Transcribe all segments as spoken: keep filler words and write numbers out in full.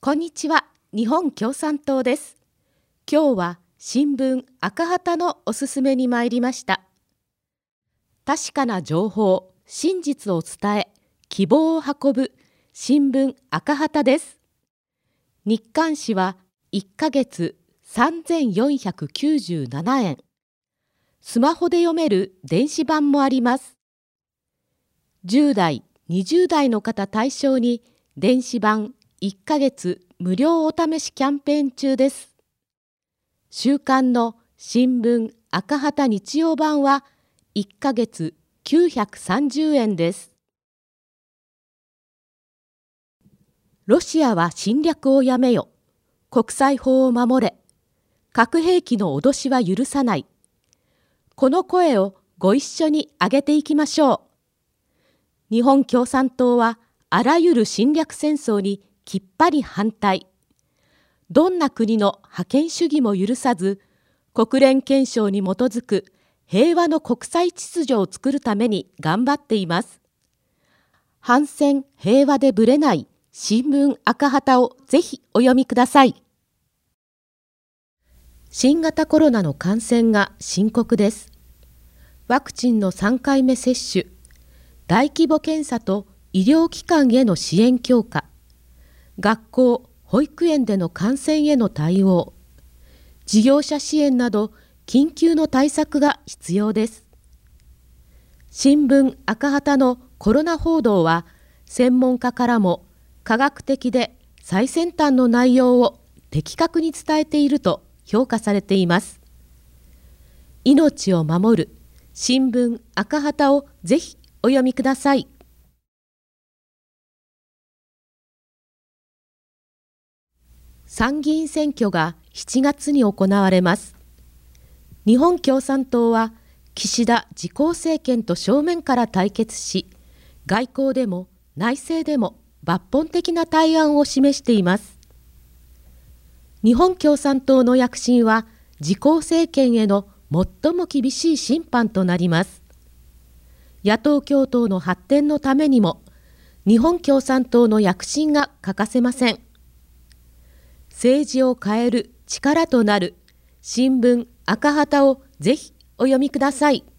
こんにちは、日本共産党です。今日は新聞赤旗のおすすめに参りました。確かな情報、真実を伝え、希望を運ぶ新聞赤旗です。日刊紙はいっかげつさんぜんよんひゃくきゅうじゅうななえん。スマホで読める電子版もあります。じゅうだい、にじゅうだいの方対象に電子版いっかげつ無料お試しキャンペーン中です。週刊の新聞赤旗日曜版はいっかげつきゅうひゃくさんじゅうえんです。ロシアは侵略をやめよ。国際法を守れ。核兵器の脅しは許さない。この声をご一緒に上げていきましょう。日本共産党はあらゆる侵略戦争にきっぱり反対。どんな国の覇権主義も許さず、国連憲章に基づく平和の国際秩序を作るために頑張っています。反戦平和でぶれない新聞赤旗をぜひお読みください。新型コロナの感染が深刻です。ワクチンのさんかいめ接種、大規模検査と医療機関への支援強化、学校・保育園での感染への対応、事業者支援など緊急の対策が必要です。新聞赤旗のコロナ報道は専門家からも科学的で最先端の内容を的確に伝えていると評価されています。命を守る新聞赤旗をぜひお読みください。参議院選挙がしちがつに行われます。日本共産党は岸田自公政権と正面から対決し、外交でも内政でも抜本的な対案を示しています。日本共産党の躍進は自公政権への最も厳しい審判となります。野党共闘の発展のためにも日本共産党の躍進が欠かせません。政治を変える力となる新聞赤旗をぜひお読みください。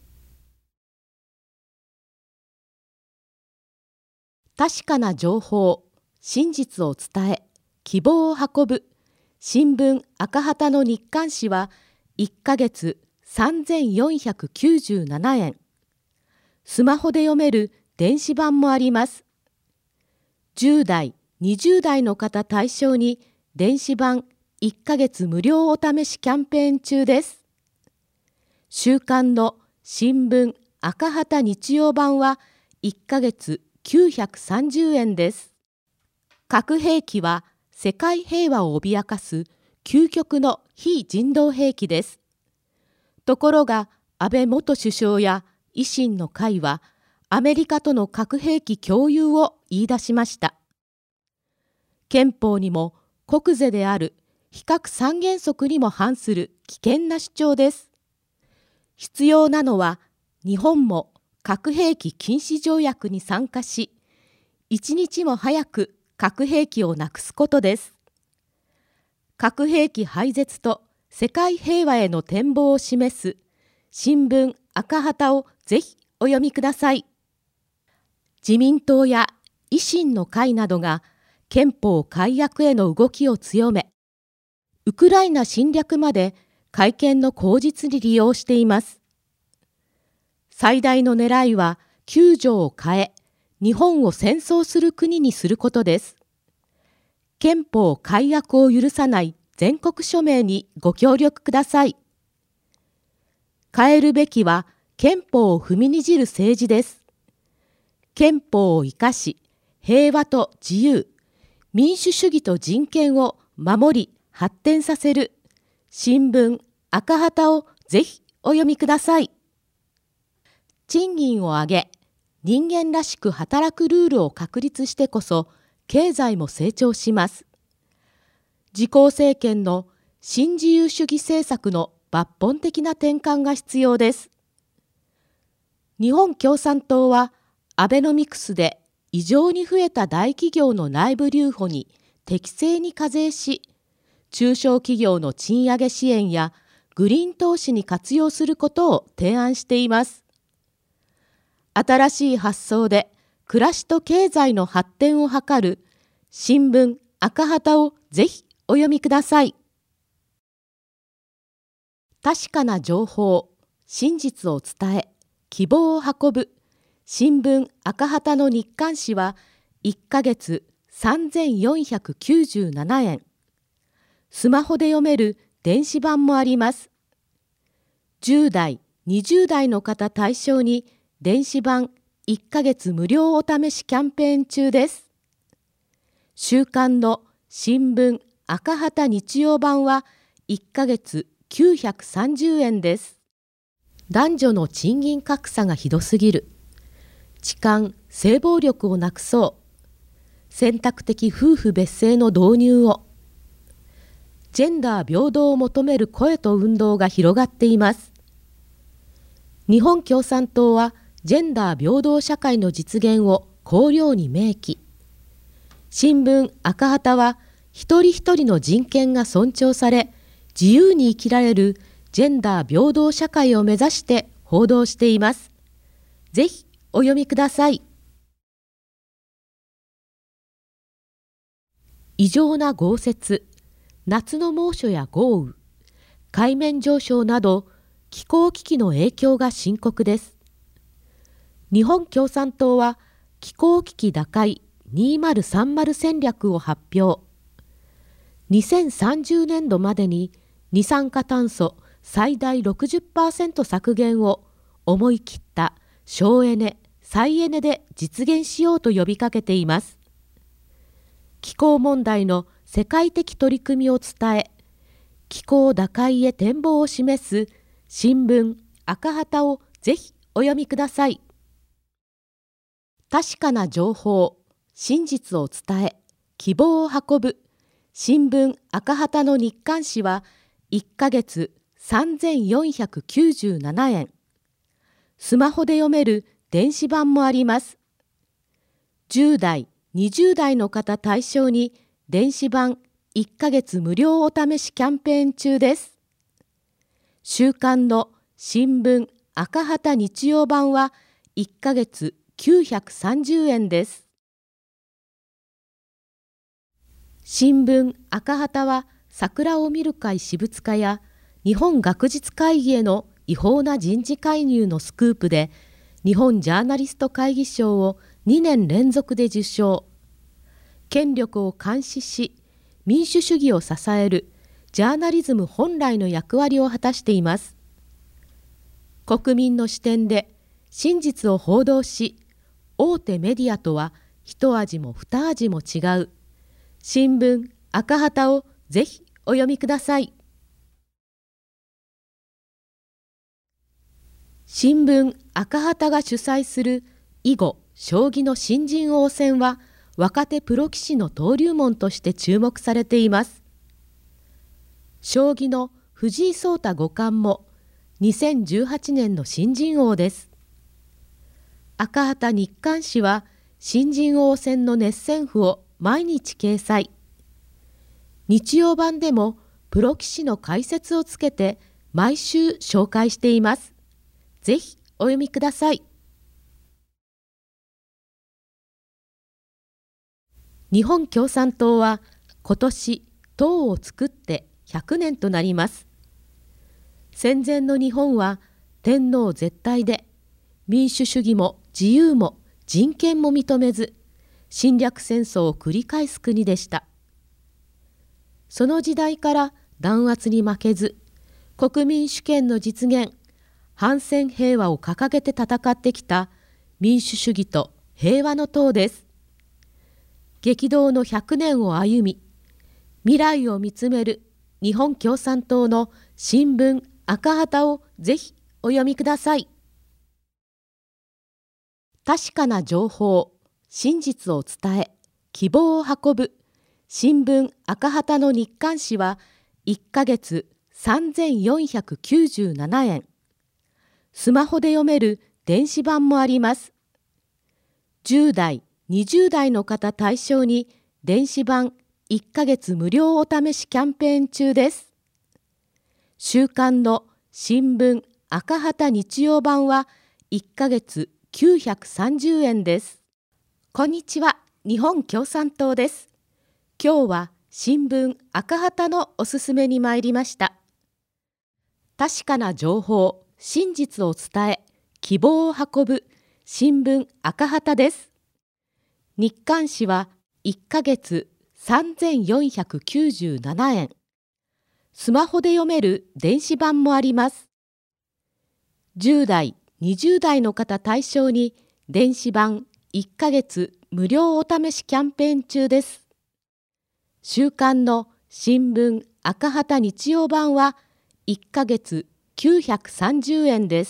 確かな情報、真実を伝え、希望を運ぶ新聞赤旗の日刊紙はいっかげつさんぜんよんひゃくきゅうじゅうななえん。スマホで読める電子版もあります。じゅうだい、にじゅうだいの方対象に電子版いっかげつ無料お試しキャンペーン中です。週刊の新聞赤旗日曜版はいっかげつきゅうひゃくさんじゅうえんです。核兵器は世界平和を脅かす究極の非人道兵器です。ところが安倍元首相や維新の会はアメリカとの核兵器共有を言い出しました。憲法にも国是である非核三原則にも反する危険な主張です。必要なのは日本も核兵器禁止条約に参加し、一日も早く核兵器をなくすことです。核兵器廃絶と世界平和への展望を示す新聞赤旗をぜひお読みください。自民党や維新の会などが憲法改悪への動きを強め、ウクライナ侵略まで改憲の口実に利用しています。最大の狙いはきゅうじょうを変え、日本を戦争する国にすることです。憲法改悪を許さない全国署名にご協力ください。変えるべきは憲法を踏みにじる政治です。憲法を生かし、平和と自由、民主主義と人権を守り発展させる新聞赤旗をぜひお読みください。賃金を上げ、人間らしく働くルールを確立してこそ経済も成長します。自公政権の新自由主義政策の抜本的な転換が必要です。日本共産党はアベノミクスで異常に増えた大企業の内部留保に適正に課税し、中小企業の賃上げ支援やグリーン投資に活用することを提案しています。新しい発想で暮らしと経済の発展を図る新聞赤旗をぜひお読みください。確かな情報、真実を伝え、希望を運ぶ新聞赤旗の日刊紙はいっかげつさんぜんよんひゃくきゅうじゅうななえん。スマホで読める電子版もあります。じゅう代、にじゅう代の方対象に電子版いっかげつ無料お試しキャンペーン中です。週刊の新聞赤旗日曜版はいっかげつきゅうひゃくさんじゅうえんです。男女の賃金格差がひどすぎる。痴漢・性暴力をなくそう。選択的夫婦別姓の導入を。ジェンダー平等を求める声と運動が広がっています。日本共産党はジェンダー平等社会の実現を綱領に明記。新聞赤旗は一人一人の人権が尊重され、自由に生きられるジェンダー平等社会を目指して報道しています。ぜひお読みください。異常な豪雪、夏の猛暑や豪雨、海面上昇など気候危機の影響が深刻です。日本共産党は気候危機打開にせんさんじゅう戦略を発表。にせんさんじゅうねんどまでに二酸化炭素最大 ろくじゅっパーセント 削減を思い切った省エネ・再エネで実現しようと呼びかけています。気候問題の世界的取り組みを伝え、気候打開へ展望を示す新聞赤旗をぜひお読みください。確かな情報、真実を伝え、希望を運ぶ新聞赤旗の日刊紙はいっかげつさんぜんよんひゃくきゅうじゅうななえん。スマホで読める電子版もあります。じゅう代、にじゅう代の方対象に電子版いっかげつ無料お試しキャンペーン中です。週刊の新聞赤旗日曜版はいっかげつきゅうひゃくさんじゅうえんです。新聞赤旗は桜を見る会私物化や日本学術会議への違法な人事介入のスクープで日本ジャーナリスト会議賞をにねん連続で受賞。権力を監視し民主主義を支えるジャーナリズム本来の役割を果たしています。国民の視点で真実を報道し、大手メディアとは一味も二味も違う新聞赤旗をぜひお読みください。新聞赤旗が主催する囲碁将棋の新人王戦は若手プロ棋士の登竜門として注目されています。将棋の藤井聡太五冠もにせんじゅうはちねんの新人王です。赤旗日刊紙は新人王戦の熱戦譜を毎日掲載。日曜版でもプロ棋士の解説をつけて毎週紹介しています。ぜひお読みください。日本共産党は今年党を作ってひゃくねんとなります。戦前の日本は天皇絶対で民主主義も自由も人権も認めず侵略戦争を繰り返す国でした。その時代から弾圧に負けず国民主権の実現、反戦平和を掲げて戦ってきた民主主義と平和の党です。激動のひゃくねんを歩み、未来を見つめる日本共産党の新聞赤旗をぜひお読みください。確かな情報、真実を伝え、希望を運ぶ新聞赤旗の日刊紙はいっかげつさんぜんよんひゃくきゅうじゅうななえん。スマホで読める電子版もあります。じゅう代、にじゅう代の方対象に電子版いっかげつ無料お試しキャンペーン中です。週刊の新聞赤旗日曜版はいっかげつきゅうひゃくさんじゅうえんです。こんにちは、日本共産党です。今日は新聞赤旗のおすすめに参りました。確かな情報、真実を伝え、希望を運ぶ新聞赤旗です。日刊紙はいっかげつさんぜんよんひゃくきゅうじゅうななえん。スマホで読める電子版もあります。じゅうだい、にじゅうだいの方対象に電子版いっかげつ無料お試しキャンペーン中です。週刊の新聞赤旗日曜版はいっかげつきゅうひゃくさんじゅうえんです。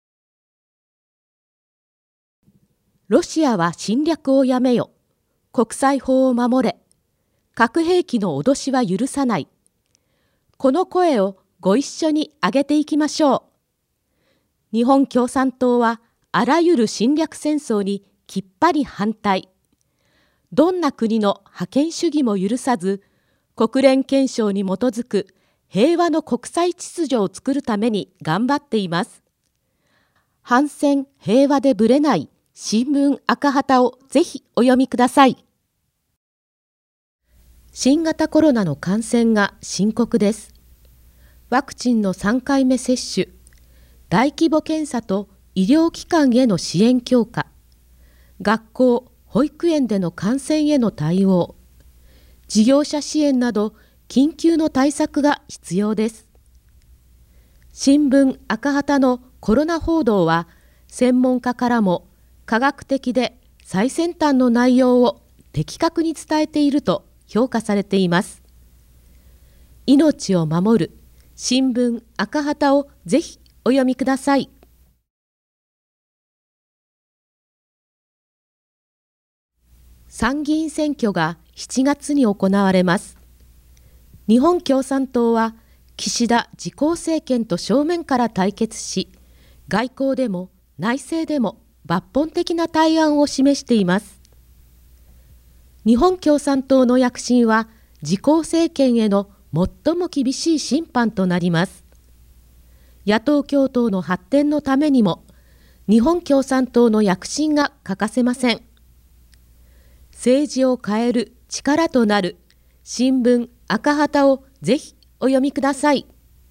ロシアは侵略をやめよ。国際法を守れ。核兵器の脅しは許さない。この声をご一緒に上げていきましょう。日本共産党はあらゆる侵略戦争にきっぱり反対。どんな国の覇権主義も許さず、国連憲章に基づく平和の国際秩序を作るために頑張っています。反戦平和でぶれない新聞赤旗をぜひお読みください。新型コロナの感染が深刻です。ワクチンのさんかいめ接種、大規模検査と医療機関への支援強化、学校・保育園での感染への対応、事業者支援など緊急の対策が必要です。新聞赤旗のコロナ報道は専門家からも科学的で最先端の内容を的確に伝えていると評価されています。命を守る新聞赤旗をぜひお読みください。参議院選挙がしちがつに行われます。日本共産党は岸田自公政権と正面から対決し、外交でも内政でも抜本的な対案を示しています。日本共産党の躍進は自公政権への最も厳しい審判となります。野党共闘の発展のためにも日本共産党の躍進が欠かせません。政治を変える力となる新聞赤旗をぜひお読みください。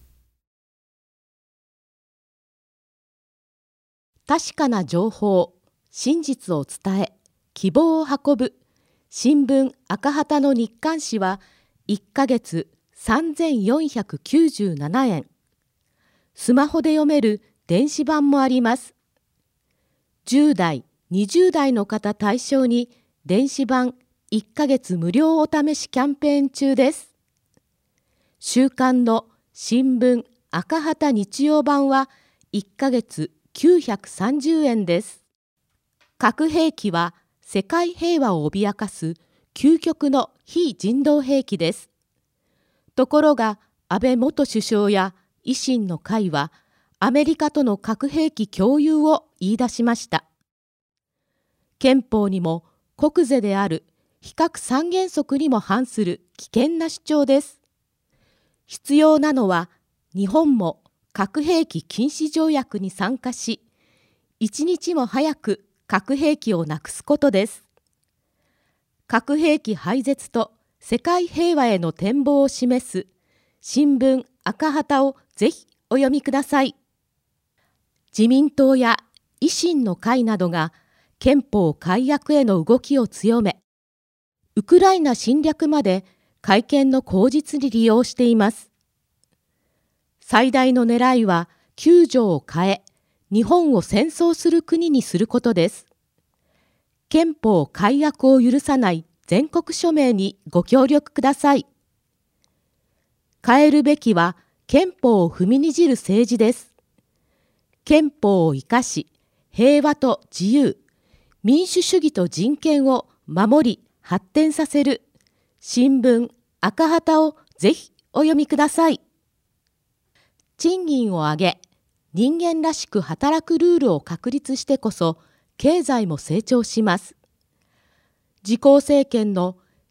確かな情報、真実を伝え、希望を運ぶ新聞赤旗の日刊紙はいっかげつさんぜんよんひゃくきゅうじゅうななえん。スマホで読める電子版もあります。じゅうだい、にじゅうだいの方対象に電子版いっかげつ無料お試しキャンペーン中です。週刊の新聞赤旗日曜版はいっかげつきゅうひゃくさんじゅうえんです。核兵器は世界平和を脅かす究極の非人道兵器です。ところが安倍元首相や維新の会はアメリカとの核兵器共有を言い出しました。憲法にも国是である非核三原則にも反する危険な主張です。必要なのは日本も核兵器禁止条約に参加し、一日も早く核兵器をなくすことです。核兵器廃絶と世界平和への展望を示す新聞赤旗をぜひお読みください。自民党や維新の会などが憲法改悪への動きを強め、ウクライナ侵略まで改憲の口実に利用しています。最大の狙いはきゅうじょうを変え、日本を戦争する国にすることです。憲法改悪を許さない全国署名にご協力ください。変えるべきは憲法を踏みにじる政治です。憲法を生かし、平和と自由、民主主義と人権を守り発展させる新聞赤旗をぜひお読みください。賃金を上げ、人間らしく働くルールを確立してこそ経済も成長します。自公政権の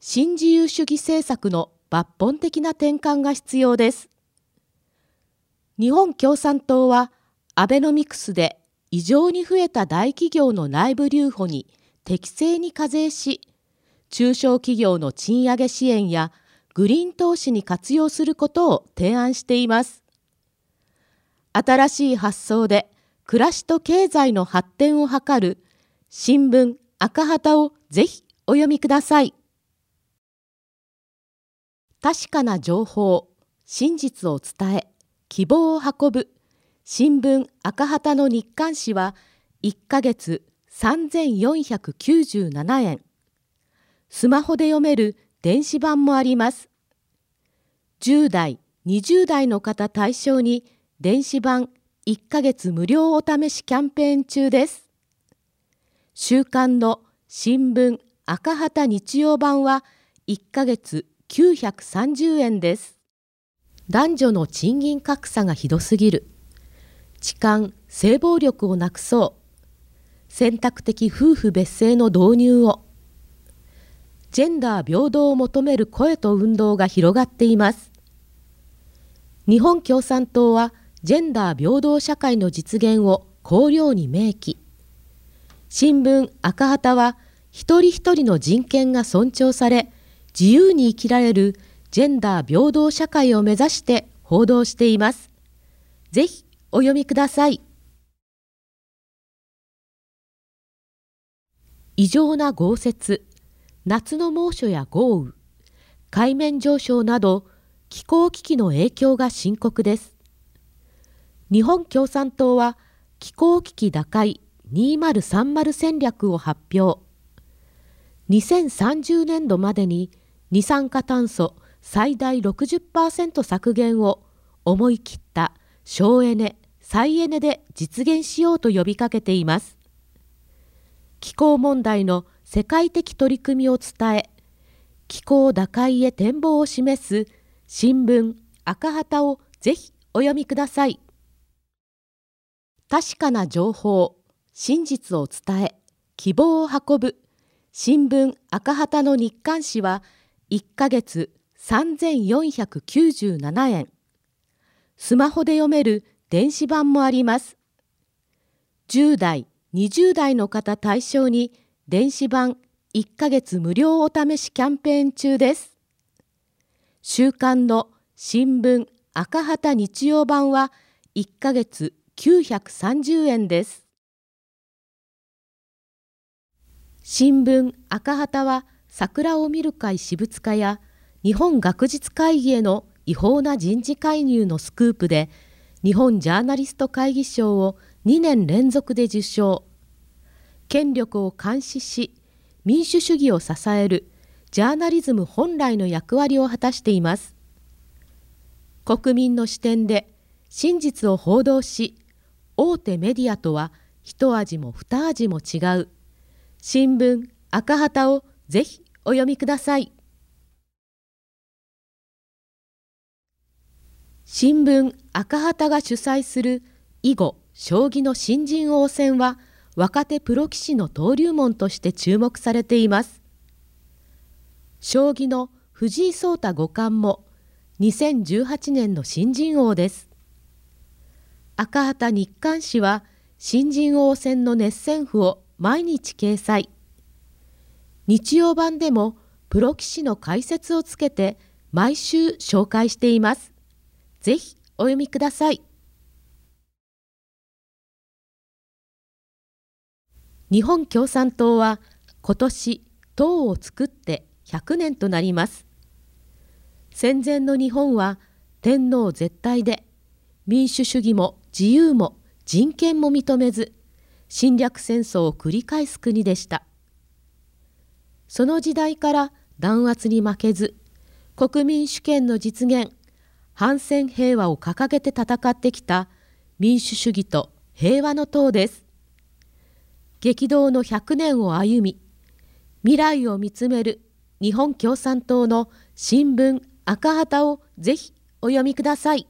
新自由主義政策の抜本的な転換が必要です。日本共産党はアベノミクスで異常に増えた大企業の内部留保に適正に課税し、中小企業の賃上げ支援やグリーン投資に活用することを提案しています。新しい発想で暮らしと経済の発展を図る新聞赤旗をぜひお読みください。確かな情報、真実を伝え、希望を運ぶ新聞赤旗の日刊誌はいっかげつさんぜんよんひゃくきゅうじゅうななえん。スマホで読める電子版もあります。じゅうだい、にじゅうだいの方対象に電子版いっかげつ無料お試しキャンペーン中です。週刊の新聞赤旗日曜版はいっかげつきゅうひゃくさんじゅうえんです。男女の賃金格差がひどすぎる。痴漢・性暴力をなくそう。選択的夫婦別姓の導入を。ジェンダー平等を求める声と運動が広がっています。日本共産党はジェンダー平等社会の実現を綱領に明記。新聞赤旗は一人一人の人権が尊重され、自由に生きられるジェンダー平等社会を目指して報道しています。ぜひお読みください。異常な豪雪、夏の猛暑や豪雨、海面上昇など気候危機の影響が深刻です。日本共産党は気候危機打開にせんさんじゅう戦略を発表。にせんさんじゅうねんどまでに二酸化炭素最大 ろくじゅっパーセント 削減を思い切った省エネ・再エネで実現しようと呼びかけています。気候問題の世界的取り組みを伝え、気候打開へ展望を示す新聞赤旗をぜひお読みください。確かな情報、真実を伝え、希望を運ぶ新聞赤旗の日刊誌はいっかげつさんぜんよんひゃくきゅうじゅうななえん。スマホで読める電子版もあります。じゅうだい、にじゅうだいの方対象に電子版いっかげつ無料お試しキャンペーン中です。週刊の新聞赤旗日曜版はいっかげつきゅうひゃくさんじゅうえんです。新聞赤旗は桜を見る会私物化や日本学術会議への違法な人事介入のスクープで日本ジャーナリスト会議賞をにねん連続で受賞。権力を監視し民主主義を支えるジャーナリズム本来の役割を果たしています。国民の視点で真実を報道し、大手メディアとは一味も二味も違う新聞赤旗をぜひお読みください。新聞赤旗が主催する囲碁将棋の新人王戦は若手プロ棋士の登竜門として注目されています。将棋の藤井聡太五冠もにせんじゅうはちねんの新人王です。赤旗日刊誌は新人王戦の熱戦譜を毎日掲載。日曜版でもプロ棋士の解説をつけて毎週紹介しています。ぜひお読みください。日本共産党は今年党を作ってひゃくねんとなります。戦前の日本は天皇絶対で民主主義も自由も人権も認めず侵略戦争を繰り返す国でした。その時代から弾圧に負けず国民主権の実現、反戦平和を掲げて戦ってきた民主主義と平和の党です。激動のひゃくねんを歩み、未来を見つめる日本共産党の新聞赤旗をぜひお読みください。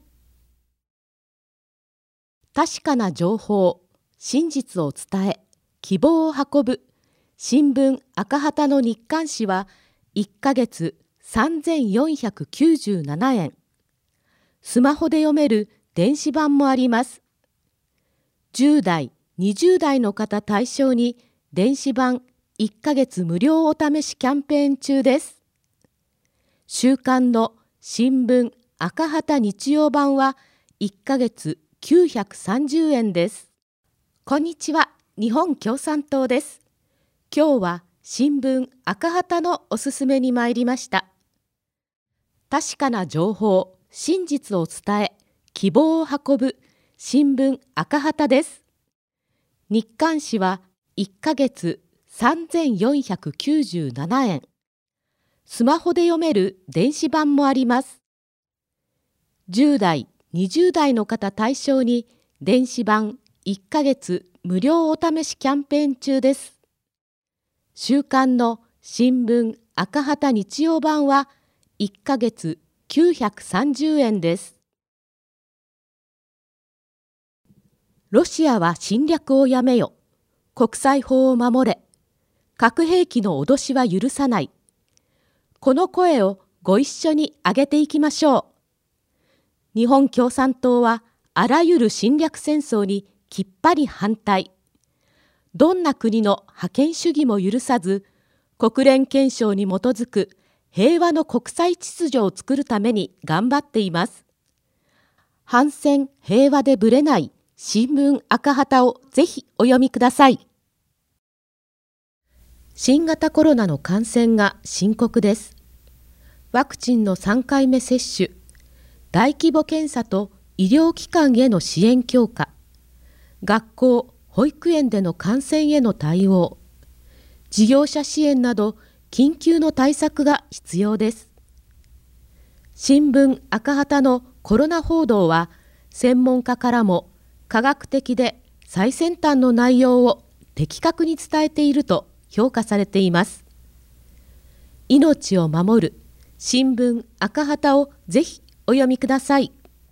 確かな情報、真実を伝え、希望を運ぶ新聞赤旗の日刊誌はいっかげつさんぜんよんひゃくきゅうじゅうななえん。スマホで読める電子版もあります。じゅうだい、にじゅうだいの方対象に電子版いっかげつ無料お試しキャンペーン中です。週刊の新聞赤旗日曜版はいっかげつきゅうひゃくさんじゅうえんです。こんにちは、日本共産党です。今日は新聞赤旗のおすすめに参りました。確かな情報、真実を伝え、希望を運ぶ新聞赤旗です。日刊紙はいっかげつさんぜんよんひゃくきゅうじゅうななえん。スマホで読める電子版もあります。じゅうだい、にじゅうだいの方対象に電子版いっかげつ無料お試しキャンペーン中です。週刊の新聞赤旗日曜版はいっかげつきゅうひゃくさんじゅうえんです。ロシアは侵略をやめよ。国際法を守れ。核兵器の脅しは許さない。この声をご一緒に上げていきましょう。日本共産党はあらゆる侵略戦争にきっぱり反対。どんな国の覇権主義も許さず、国連憲章に基づく平和の国際秩序を作るために頑張っています。反戦平和でぶれない新聞赤旗をぜひお読みください。新型コロナの感染が深刻です。ワクチンのさんかいめ接種、大規模検査と医療機関への支援強化、学校・保育園での感染への対応、事業者支援など緊急の対策が必要です。新聞赤旗のコロナ報道は専門家からも科学的で最先端の内容を的確に伝えていると評価されています。命を守る新聞赤旗をぜひお読みください。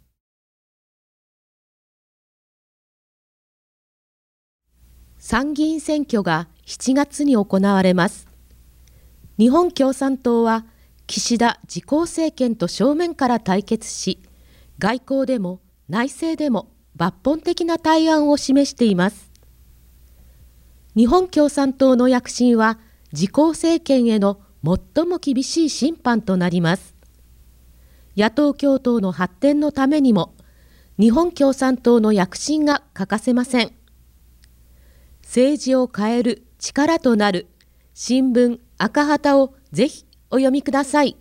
参議院選挙がしちがつに行われます。日本共産党は岸田自公政権と正面から対決し、外交でも内政でも抜本的な対案を示しています。日本共産党の躍進は自公政権への最も厳しい審判となります。野党共闘の発展のためにも日本共産党の躍進が欠かせません。政治を変える力となる新聞赤旗をぜひお読みください。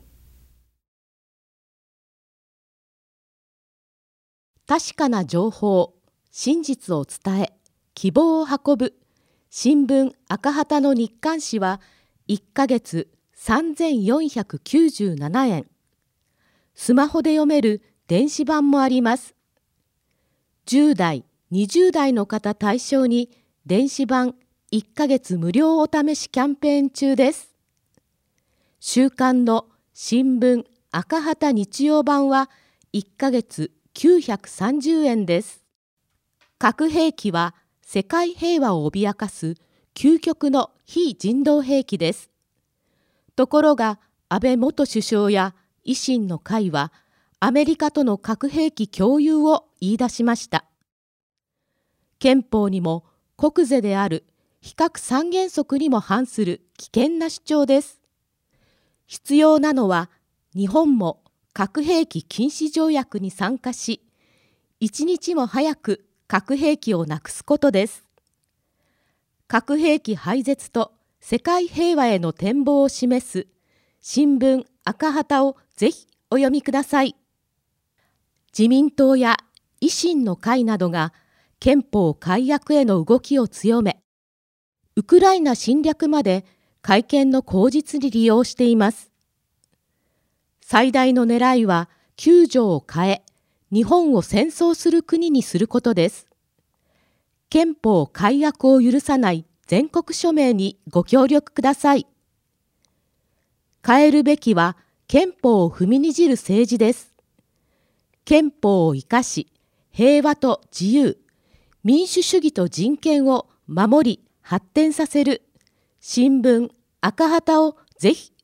確かな情報、真実を伝え、希望を運ぶ新聞赤旗の日刊紙はいっかげつさんぜんよんひゃくきゅうじゅうななえん。スマホで読める電子版もあります。じゅうだい、にじゅうだいの方対象に電子版いっかげつ無料お試しキャンペーン中です。週刊の新聞赤旗日曜版はいっかげつきゅうひゃくさんじゅうえんです。核兵器は世界平和を脅かす究極の非人道兵器です。ところが安倍元首相や維新の会はアメリカとの核兵器共有を言い出しました。憲法にも国是である非核三原則にも反する危険な主張です。必要なのは日本も核兵器禁止条約に参加し、一日も早く核兵器をなくすことです。核兵器廃絶と世界平和への展望を示す新聞赤旗をぜひお読みください。自民党や維新の会などが憲法改悪への動きを強め、ウクライナ侵略まで改憲の口実に利用しています。最大の狙いはきゅうじょうを変え、日本を戦争する国にすることです。憲法改悪を許さない全国署名にご協力ください。変えるべきは憲法を踏みにじる政治です。憲法を生かし、平和と自由、民主主義と人権を守り発展させる新聞赤旗をぜひ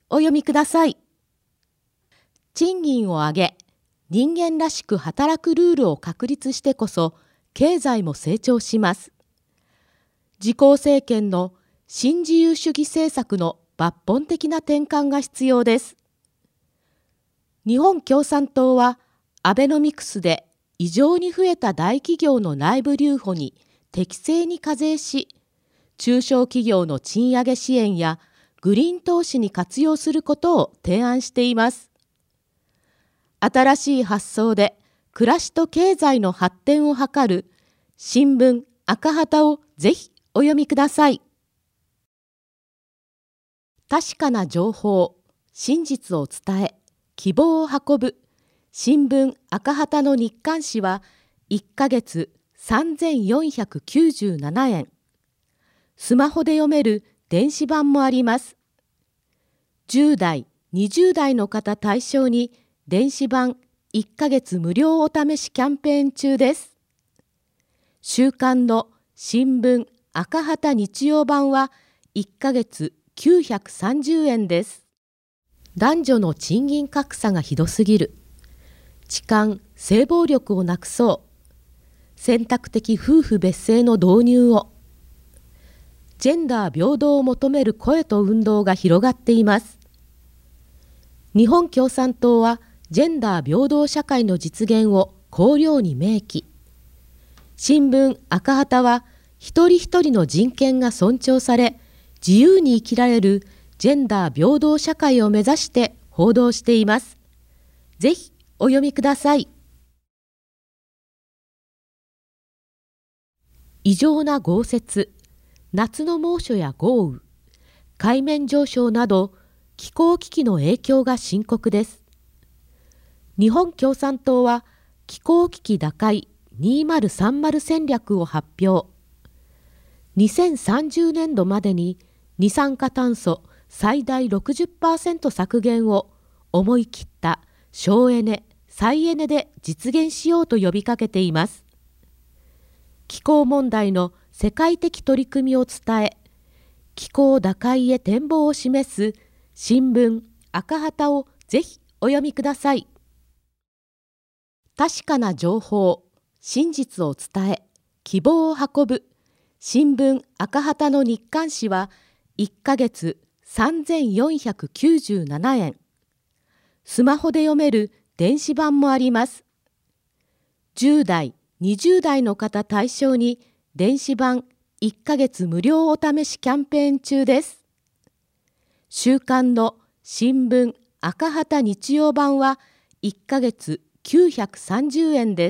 お読みください。賃金を上げ、人間らしく働くルールを確立してこそ、経済も成長します。自公政権の新自由主義政策の抜本的な転換が必要です。日本共産党はアベノミクスで異常に増えた大企業の内部留保に適正に課税し、中小企業の賃上げ支援やグリーン投資に活用することを提案しています。新しい発想で暮らしと経済の発展を図る新聞赤旗をぜひお読みください。確かな情報、真実を伝え、希望を運ぶ新聞赤旗の日刊誌はいっかげつさんぜんよんひゃくきゅうじゅうななえん。スマホで読める電子版もあります。じゅうだい、にじゅうだいの方対象に電子版いっかげつ無料お試しキャンペーン中です。週刊の新聞赤旗日曜版はいっかげつきゅうひゃくさんじゅうえんです。男女の賃金格差がひどすぎる。痴漢・性暴力をなくそう。選択的夫婦別姓の導入を。ジェンダー平等を求める声と運動が広がっています。日本共産党はジェンダー平等社会の実現を綱領に明記。新聞赤旗は一人一人の人権が尊重され、自由に生きられるジェンダー平等社会を目指して報道しています。ぜひお読みください。異常な豪雪、夏の猛暑や豪雨、海面上昇など気候危機の影響が深刻です。日本共産党は気候危機打開にせんさんじゅう戦略を発表。にせんさんじゅうねんどまでに二酸化炭素最大 ろくじゅっパーセント 削減を思い切った省エネ・再エネで実現しようと呼びかけています。気候問題の世界的取り組みを伝え、気候打開へ展望を示す新聞赤旗をぜひお読みください。確かな情報、真実を伝え、希望を運ぶ新聞赤旗の日刊誌はいっかげつさんぜんよんひゃくきゅうじゅうななえん。スマホで読める電子版もあります。じゅうだい、にじゅうだいの方対象に電子版いっかげつ無料お試しキャンペーン中です。週刊の新聞赤旗日曜版はいっかげつきゅうひゃくさんじゅうえんです。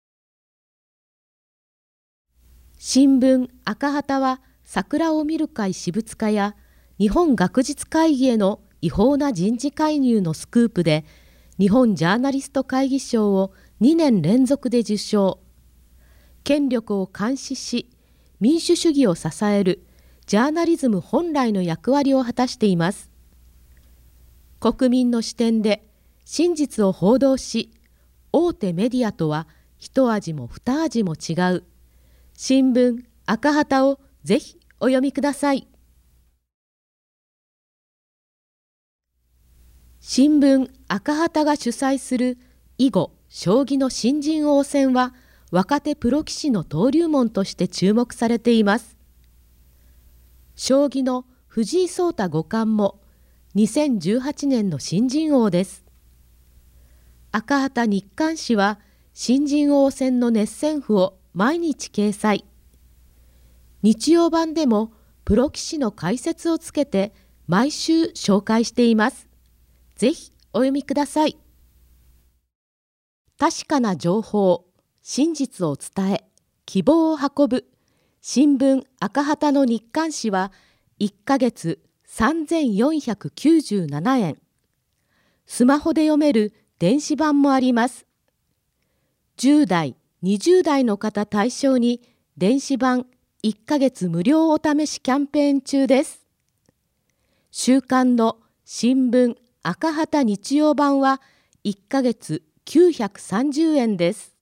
新聞赤旗は桜を見る会私物化や日本学術会議への違法な人事介入のスクープで日本ジャーナリスト会議賞をにねん連続で受賞。権力を監視し民主主義を支えるジャーナリズム本来の役割を果たしています。国民の視点で真実を報道し、大手メディアとは一味も二味も違う新聞赤旗をぜひお読みください。新聞赤旗が主催する囲碁将棋の新人王戦は若手プロ棋士の登竜門として注目されています。将棋の藤井聡太五冠もにせんじゅうはちねんの新人王です。赤旗日刊誌は新人王戦の熱戦譜を毎日掲載。日曜版でもプロ棋士の解説をつけて毎週紹介しています。ぜひお読みください。確かな情報、真実を伝え、希望を運ぶ新聞赤旗の日刊誌はいっかげつさんぜんよんひゃくきゅうじゅうななえん。スマホで読める電子版もあります。じゅうだい、にじゅうだいの方対象に電子版いっかげつ無料お試しキャンペーン中です。週刊の新聞赤旗日曜版はいっかげつきゅうひゃくさんじゅうえんです。